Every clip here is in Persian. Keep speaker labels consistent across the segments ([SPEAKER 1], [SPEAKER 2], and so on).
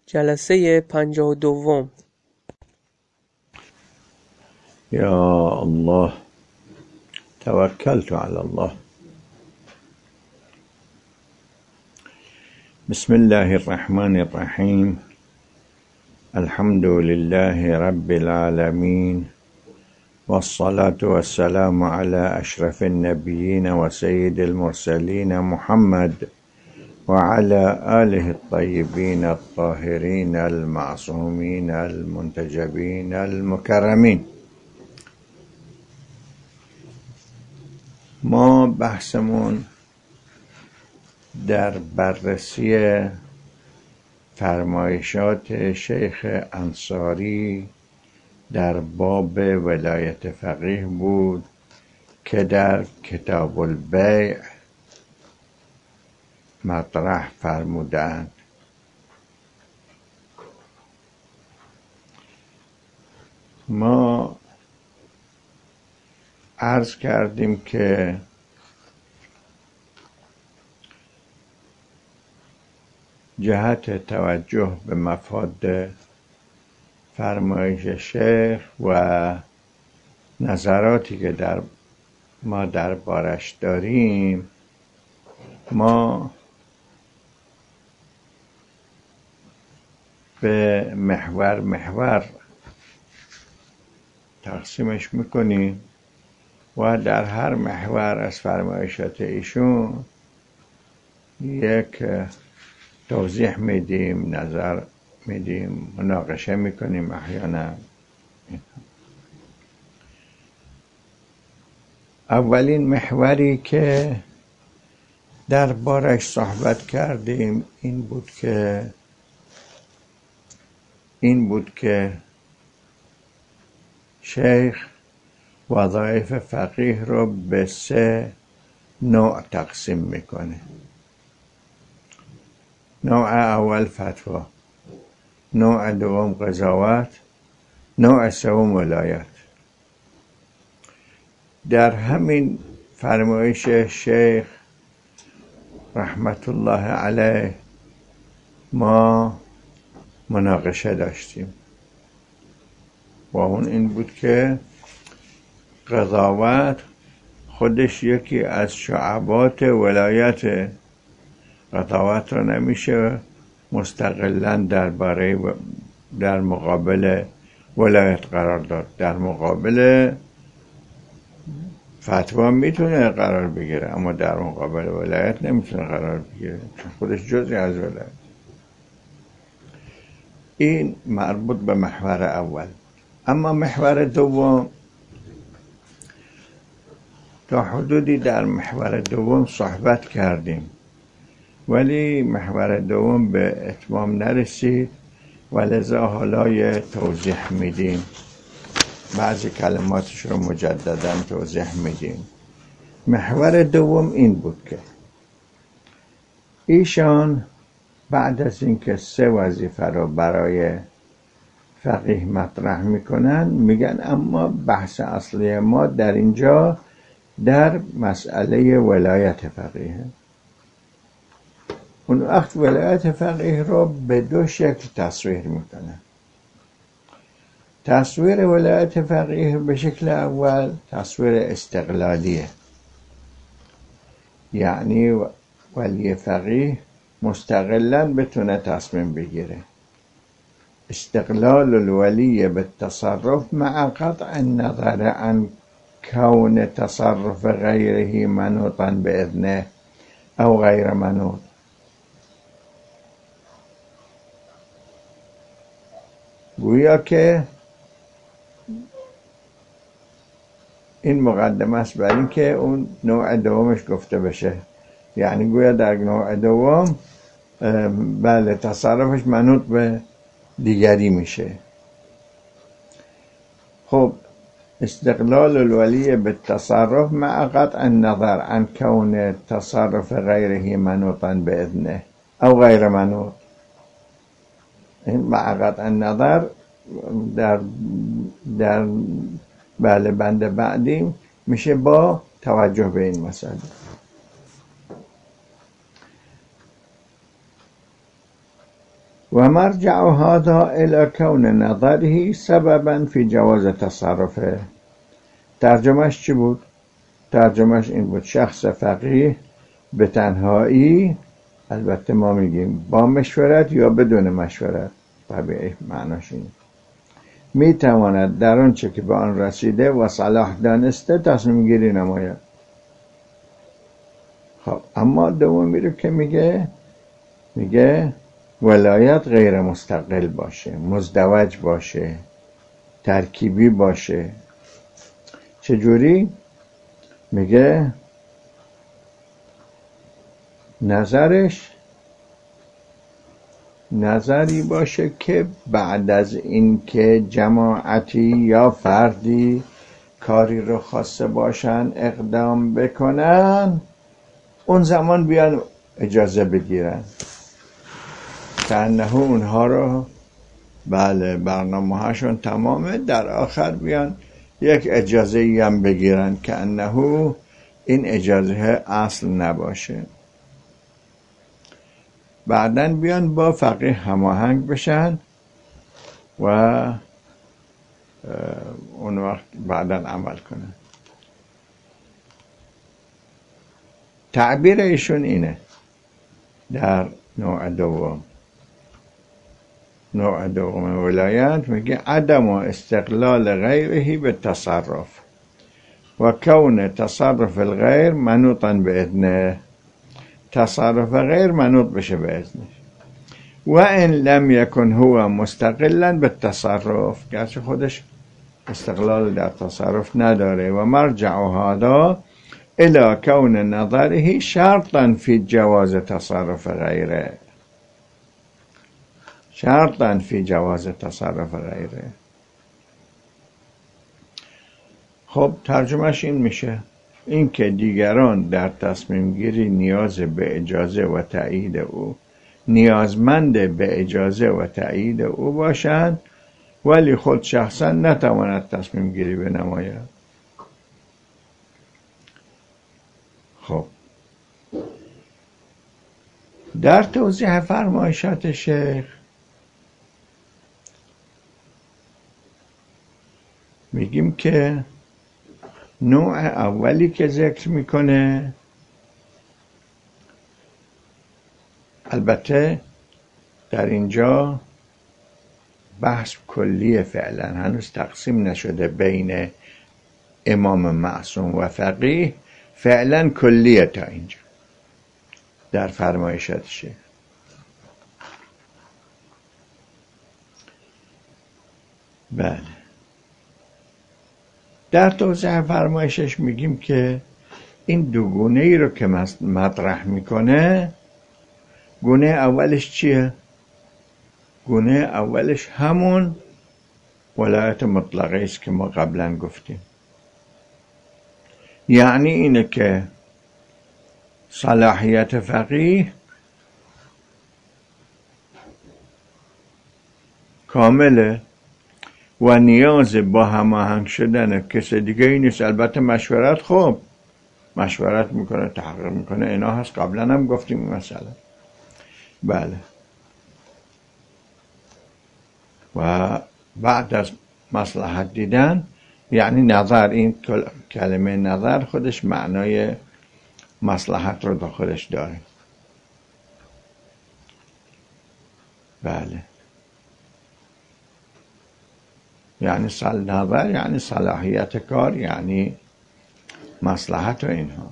[SPEAKER 1] جلسه 52.
[SPEAKER 2] یا الله توکلت علی الله. بسم الله الرحمن الرحیم. الحمد لله رب العالمین والصلاة والسلام على اشرف النبیین و سید المرسلین محمد وعلى آله الطيبين الطاهرين المعصومين المنتجبين المكرمين. ما بحثمون در بررسی فرمایشات شیخ انصاری در باب ولایت فقیه بود که در کتاب البیع مطرح فرمودند. ما عرض کردیم که جهت توجه به مفاد فرمایش شیخ و نظراتی که ما دربارش داریم، ما به محور تقسیمش میکنیم و در هر محور از فرمایشات ایشون یک توضیح میدیم، نظر میدیم، مناقشه میکنیم احیانا. اولین محوری که دربارش صحبت کردیم این بود که شیخ وظایف فقیه رو به 3 نوع تقسیم میکنه. نوع اول فتوا، نوع دوم قضاوت، نوع سوم ولایت. در همین فرمایش شیخ رحمت الله علیه ما مناقشه داشتیم و اون این بود که قضاوت خودش یکی از شعبات ولایت. قضاوت رو نمیشه مستقلاً در مقابل ولایت قرار داد. در مقابل فتوا میتونه قرار بگیره اما در مقابل ولایت نمیتونه قرار بگیره چون خودش جزئی از ولایت. این مربوط به محور اول. اما محور دوم، تا حدودی در محور دوم صحبت کردیم ولی محور دوم به اتمام نرسید و لذا حالا یه توضیح میدیم، بعضی کلماتش رو مجددا توضیح میدیم. محور دوم این بود که ایشان بعد از اینکه 3 وظیفه رو برای فقیه مطرح میکنن میگن اما بحث اصلی ما در اینجا در مسئله ولایت فقیه. اون وقت ولایت فقیه رو به 2 شکل تصویر میکنن. تصویر ولایت فقیه به شکل اول تصویر استقلالیه، یعنی ولی فقیه مستقلاً بتونه تصمیم بگیره. استقلال الولی بالتصرف مع قطع النظر عن كون تصرف غیره منوطا باذنه او غیر منوط. گویا که این مقدمه است برای اینکه اون نوع دومش گفته بشه. یعنی گویا در نوع دوم بله تصرفش منوط به دیگری میشه. خب استقلال الولی بالتصرف مع قطع النظر عن كون تصرف غیره منوطا باذنه او غیر منوط. این مع قطع النظر در بله بند بعدی میشه با توجه به این مسئله. و مرجع هذا الى کون نظره سببا فی جواز تصرفه. ترجمهش چی بود؟ ترجمهش این بود: شخص فقیه به تنهایی، البته ما میگیم با مشورت یا بدون مشورت، طبیعی معناش اینه، میتواند در آنچه که به آن رسیده و صلاح دانسته تصمیم گیری نماید. خب اما دومی رو که میگه ولایت غیر مستقل باشه، مزدوج باشه، ترکیبی باشه. چجوری؟ میگه نظری باشه که بعد از این که جماعتی یا فردی کاری رو خواسته باشن اقدام بکنن، اون زمان بیان اجازه بگیرن، که انه اونها رو بله برنامه هاشون تمامه، در آخر بیان یک اجازه ای هم بگیرن که انه این اجازه اصل نباشه. بعدن بیان با فقیه هماهنگ بشن و اون وقت بعدن عمل کنن. تعبیر ایشون اینه در نوع دوم ولایت، میگه عدم استقلال غیره به تصرف و کون تصرف الغیر منوطا به اذنه. تصرف غیر منوط بشه به اذنه. و ان لم یکن هو مستقلا به تصرف، گرچه خودش استقلال در تصرف نداره. و مرجع هذا الى کون نظره شرطا فی جواز تصرف غیره، شرطا فی جواز تصرف غیره. خب ترجمهش این میشه: این که دیگران در تصمیم گیری نیازمند به اجازه و تأیید او باشند، ولی خود شخصا نتواند تصمیم گیری بنماید. خب در توضیح فرمایشات شیخ میگیم که نوع اولی که ذکر میکنه، البته در اینجا بحث کلیه، فعلا هنوز تقسیم نشده بین امام معصوم و فقیه، فعلا کلیه تا اینجا در فرمایشات شیخ. بله، در توضیح فرمایشش میگیم که این دو گونه ای رو که مطرح میکنه، گونه اولش چیه؟ گونه اولش همون ولایت مطلقه است که ما قبلا گفتیم، یعنی اینه که صلاحیت فقیه کامله و نیاز با هماهنگ شدن کسی دیگه ای نیست. البته مشورت، خب مشورت میکنه، تحقیق میکنه، اینا هست، قبلا هم گفتیم مثلا. بله، و بعد از مصلحت دیدن، یعنی نظر، این کلمه نظر خودش معنای مصلحت رو داخلش داره. بله، یعنی نظر یعنی صلاحیت کار، یعنی مصلحت و اینها.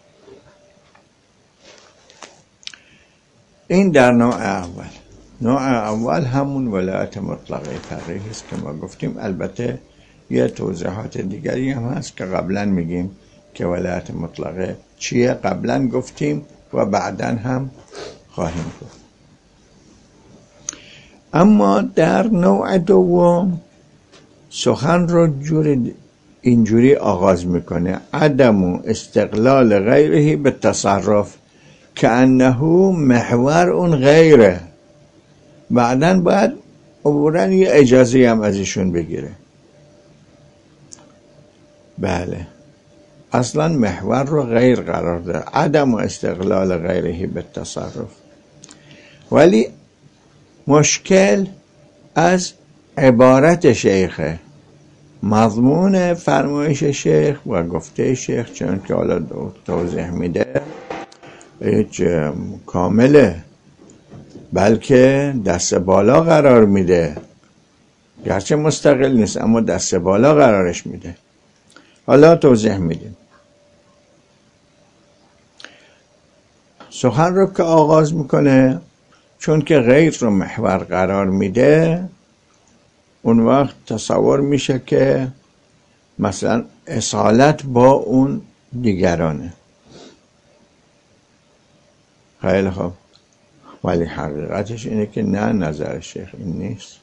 [SPEAKER 2] این در نوع اول. نوع اول همون ولایت مطلقه فقیه است که ما گفتیم. البته یه توضیحات دیگری هم هست که قبلا میگیم که ولایت مطلقه چیه، قبلا گفتیم و بعدا هم خواهیم گفت. اما در نوع دوم سخن رو اینجوری آغاز میکنه: عدم استقلال غیره به تصرف که انه محور اون غیره. بعدن باید عبوراً یه اجازه هم از ایشون بگیره. بله، اصلا محور رو غیر قرار داره، عدم استقلال غیره به تصرف. ولی مشکل از عبارت شیخه، مضمون فرمایش شیخ و گفته شیخ چون که حالا توضیح میده هیچ کامله، بلکه دست بالا قرار میده، گرچه مستقل نیست اما دست بالا قرارش میده. حالا توضیح میدیم. سخن رو که آغاز میکنه چون که غیر رو محور قرار میده، اون وقت تصور میشه که مثلا اصالت با اون دیگرانه. خیلی خوب، ولی حقیقتش اینه که نه، نظر شیخ این نیست،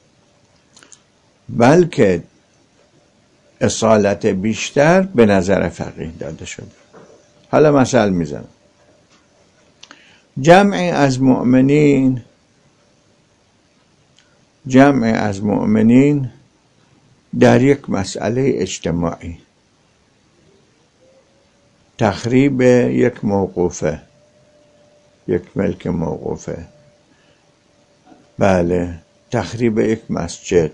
[SPEAKER 2] بلکه اصالت بیشتر به نظر فقیه داده شده. حالا مثال میزنم. جمعی از مؤمنین در یک مسئله اجتماعی، تخریب یک موقوفه، یک ملک موقوفه، بله، تخریب یک مسجد،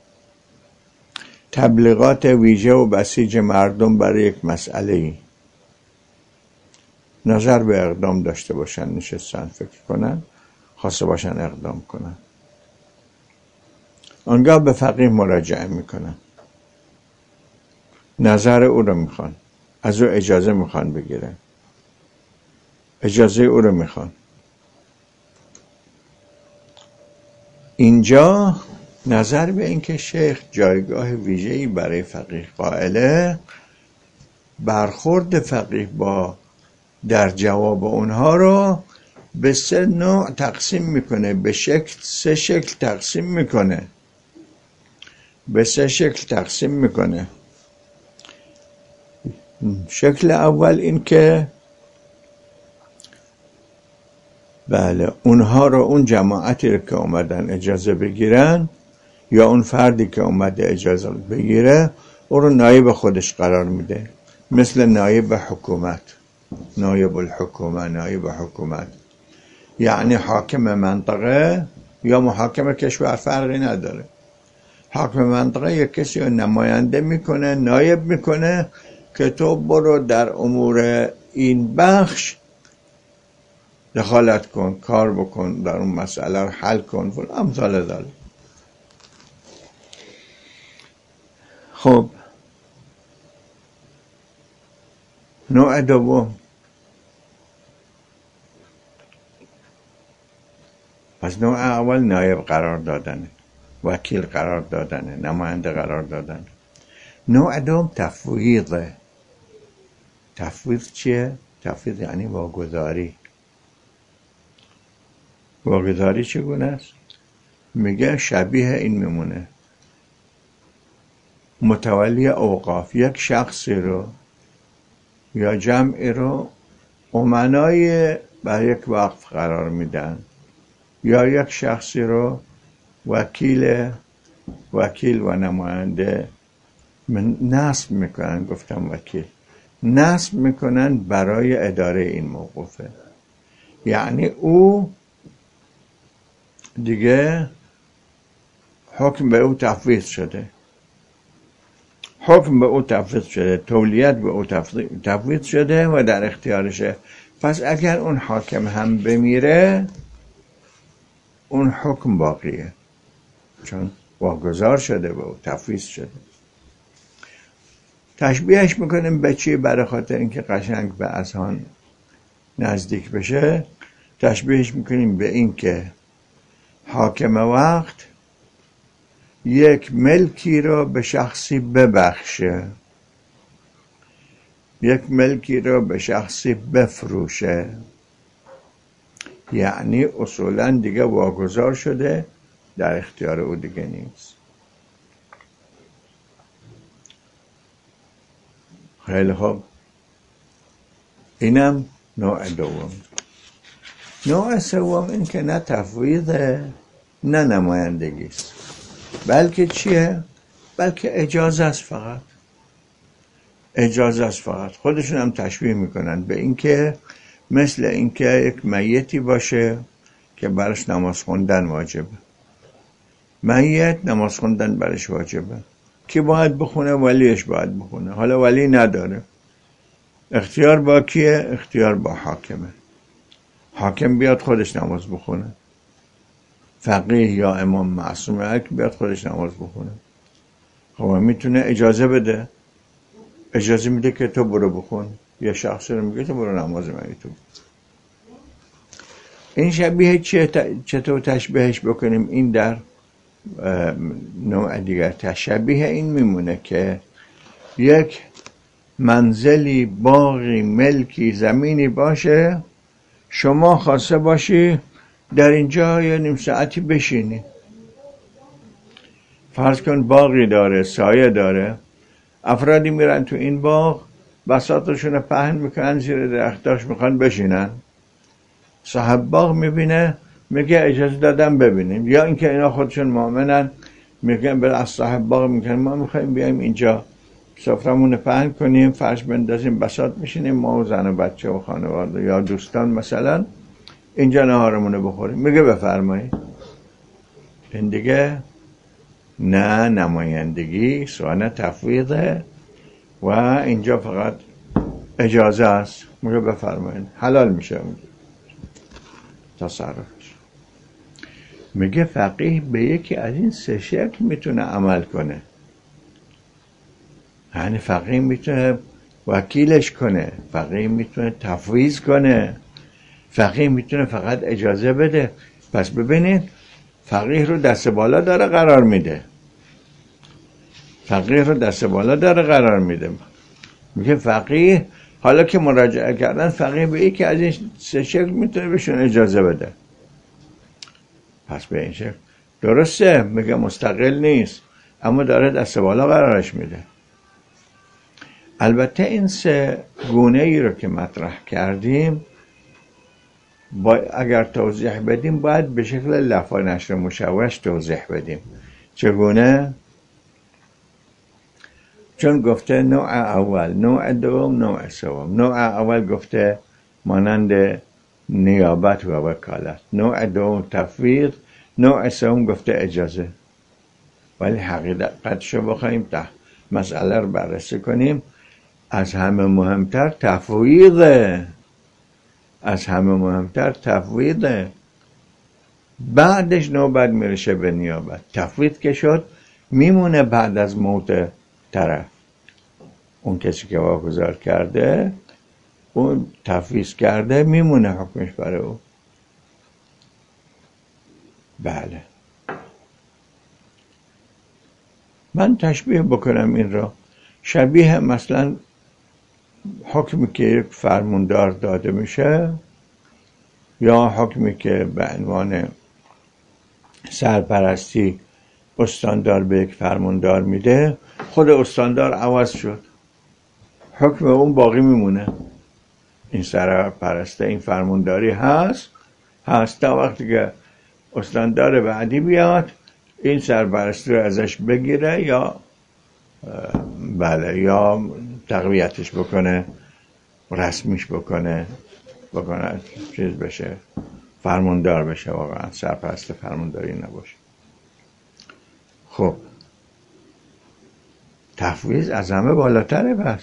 [SPEAKER 2] تبلیغات ویژه و بسیج مردم برای یک مسئله، نظر به اقدام داشته باشن، نشستن فکر کنن، خواسته باشن اقدام کنن، آنگاه به فقیه مراجعه میکنن، نظر او رو میخوان، از او اجازه میخوان بگیرن، اجازه او رو میخوان. اینجا نظر به اینکه شیخ جایگاه ویژه‌ای برای فقیه قائله، برخورد فقیه با در جواب اونها رو به 3 نوع تقسیم میکنه، به سه شکل تقسیم میکنه، به 3 شکل تقسیم میکنه. شکل اول این که بله اونها رو، اون جماعتی رو که اومدن اجازه بگیرن یا اون فردی که اومده اجازه بگیره، او رو نایب خودش قرار میده، مثل نایب حکومت، نایب الحکومه، نایب حکومت، یعنی حاکم منطقه یا محاکم کشور فرقی نداره. حاکم منطقه یک کسی رو نماینده میکنه، نایب میکنه که تو برو در امور این بخش دخالت کن، کار بکن، در اون مسئله رو حل کن، امثال ذلك. خب نوع دوم، پس نوع اول نایب قرار دادنه، وکیل قرار دادنه، نماینده قرار دادنه. نوع دوم تفویضه. تفویض چیه؟ تفویض یعنی واگذاری. واگذاری چگونه است؟ میگه شبیه این میمونه، متولی اوقاف یک شخصی رو یا جمعی رو امنای بر یک وقف قرار میدن، یا یک شخصی رو وکیل و نماینده نصب میکنن، گفتم وکیل نصب میکنن برای اداره این موقوفه. یعنی او دیگه حکم به او تفویض شده، حکم به او تفویض شده، تولیت به او تفویض شده و در اختیارشه. پس اگر اون حاکم هم بمیره، اون حکم باقیه، چون واگذار شده به او، تفویض شده. تشبیهش میکنیم به چی؟ برای خاطر اینکه قشنگ به اذهان نزدیک بشه، تشبیهش میکنیم به این که حاکم وقت یک ملکی رو به شخصی ببخشه، یک ملکی رو به شخصی بفروشه، یعنی اصولا دیگه واگذار شده، در اختیار او دیگه نیست. خیلی خوب، اینم نوع دوم. نوع سوم این که نه تفویضه نه نمایندگی است، بلکه چیه؟ بلکه اجازه است، فقط اجازه است فقط. خودشون هم تشبیه میکنن به اینکه مثل اینکه یک میتی باشه که برش نماز خوندن واجبه. میت نماز خوندن برش واجبه. کی باید بخونه؟ ولیش باید بخونه. حالا ولی نداره، اختیار با کیه؟ اختیار با حاکمه. حاکم بیاد خودش نماز بخونه، فقیه یا امام معصوم حق بیاد خودش نماز بخونه. خب میتونه اجازه بده، اجازه میده که تو برو بخون، یا شخصی رو میگه تو برو نماز من تو. این شبیه چطور تشبیهش بکنیم؟ این در نوع دیگر تشبیه این میمونه که یک منزلی، باغی، ملکی، زمینی باشه، شما خواسته باشی در اینجا یه نیم ساعتی بشینی. فرض کن باغی داره، سایه داره، افرادی میرن تو این باغ، بساطشون پهن میکنن زیر درختاش، میخوان بشینن. صاحب باغ میبینه، میگه اجازه دادم ببینیم. یا اینکه اینا خودشون مؤمنن، میگن بر از صاحب باغ میگن ما میخوایم بیایم اینجا سفرمون پهن کنیم، فرش بندازیم، بساط میشینیم، ما و زن و بچه و خانواده یا دوستان مثلا اینجا نهارمون بخوریم. میگه بفرمایید. این دیگه نه نمایندگی، سوانه تفویضه و اینجا فقط اجازه است. میگه بفرمایید، حلال میشه تصرفش. میگه فقیه به یکی از این سه شکل میتونه عمل کنه. یعنی فقیه میتونه وکیلش کنه، فقیه میتونه تفویض کنه، فقیه میتونه فقط اجازه بده. پس ببینید فقیه رو دست بالا داره قرار میده، فقیه رو دست بالا داره قرار میده. میگه فقیه حالا که مراجعه کردن، فقیه به یکی از این سه شکل میتونه بهشون اجازه بده. پس به این شکل درسته، میگه مستقل نیست، اما داره دست بالا قرارش میده. البته این سه گونه ای رو که مطرح کردیم اگر توضیح بدیم باید به شکل لفظ نشر مشوش توضیح بدیم. چگونه؟ چون گفته نوع اول، نوع دوم، نوع سوم. نوع اول گفته مانند نیابت و وکالت، نوع دوم تفویض، نوع سوم گفته اجازه. ولی حقیقتشو بخوایم مسئله رو بررسی کنیم، از همه مهمتر تفویضه، از همه مهمتر تفویضه. بعدش نوبت میرشه به نیابت. تفویض که شد میمونه بعد از موت طرف، اون کسی که واگذار کرده، اون تفویض کرده، میمونه حکمش برای او. بله، من تشبیه بکنم این را شبیه مثلا حکمی که یک فرماندار داده میشه، یا حکمی که به عنوان سرپرستی استاندار به یک فرماندار میده، خود استاندار عوض شد، حکم اون باقی میمونه. این سرپرسته، این فرمانداری هست تا وقتی که استاندار بعدی بیاد این سرپرستی رو ازش بگیره یا یا تقویتش بکنه، رسمیش بکنه چیز بشه، فرماندار بشه، واقعا سرپرست فرمانداری نباشه. خب تفویض از همه بالاتره. بس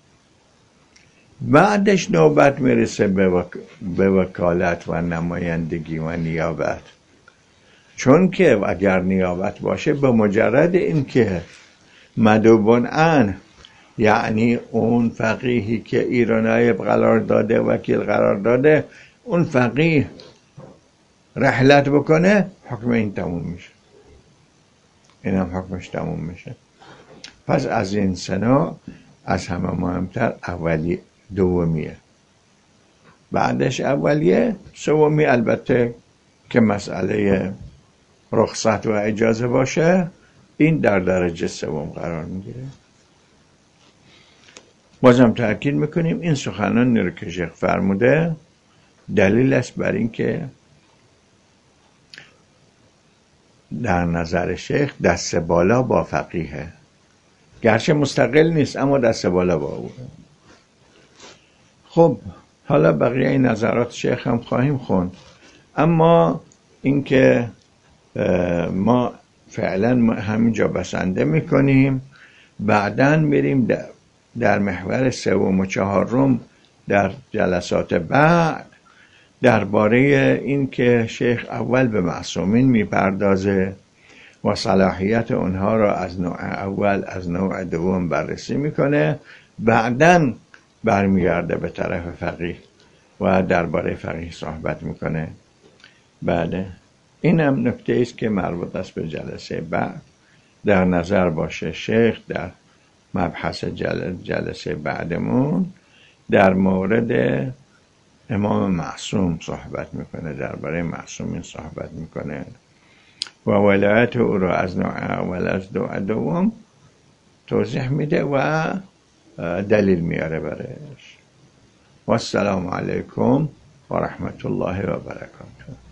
[SPEAKER 2] بعدش نوبت میرسه به وکالت و نمایندگی و نیابت. چون که اگر نیابت باشه، به مجرد این که مدوبون یعنی اون فقیهی که ایرانایب قرار داده، وکیل قرار داده، اون فقیه رحلت بکنه، حکم این تموم میشه، این هم حکمش تموم میشه. پس از این سنا از همه مهمتر اولی دومیه، بعدش اولیه، سومی البته که مسئله رخصت و اجازه باشه، این در درجه سوم قرار میگیره. بازم تأکید میکنیم این سخنانی رو که شیخ فرموده دلیل است بر این که در نظر شیخ دست بالا با فقیهه، گرچه مستقل نیست اما دست بالا با او. خب حالا بقیه این نظرات شیخ هم خواهیم خوند، اما اینکه ما فعلا همینجا بسنده میکنیم. بعداً میریم در محور سوم و چهارم در جلسات بعد درباره این که شیخ اول به معصومین میپردازه و صلاحیت اونها را از نوع اول از نوع دوم بررسی میکنه. بعداً برمیگرده به طرف فقیه و درباره فقیه صحبت میکنه. بله، این هم نکته است که مربوط است به جلسه بعد در نظر باشه. شیخ در مبحث جلسه بعدمون در مورد امام معصوم صحبت میکنه، درباره معصومین صحبت میکنه و ولایت او را از نوع اول از نوع دوم توضیح میده و دلیل میاره برش. و السلام علیکم و رحمت الله و برکاته.